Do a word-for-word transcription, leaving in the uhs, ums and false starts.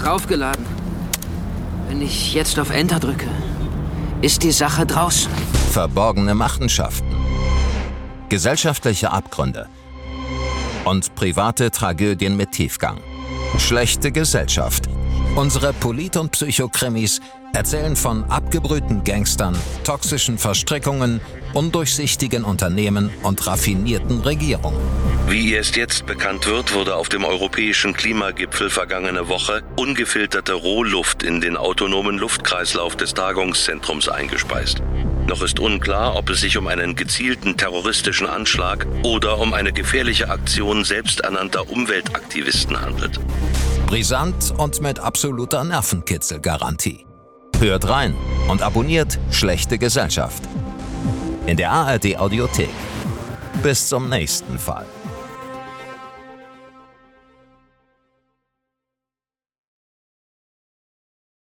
Draufgeladen. Wenn ich jetzt auf Enter drücke, ist die Sache draußen. Verborgene Machenschaften, gesellschaftliche Abgründe und private Tragödien mit Tiefgang. Schlechte Gesellschaft. Unsere Polit- und Psychokrimis erzählen von abgebrühten Gangstern, toxischen Verstrickungen, undurchsichtigen Unternehmen und raffinierten Regierungen. Wie erst jetzt bekannt wird, wurde auf dem europäischen Klimagipfel vergangene Woche ungefilterte Rohluft in den autonomen Luftkreislauf des Tagungszentrums eingespeist. Noch ist unklar, ob es sich um einen gezielten terroristischen Anschlag oder um eine gefährliche Aktion selbsternannter Umweltaktivisten handelt. Brisant und mit absoluter Nervenkitzelgarantie. Hört rein und abonniert Schlechte Gesellschaft in der A R D Audiothek. Bis zum nächsten Fall.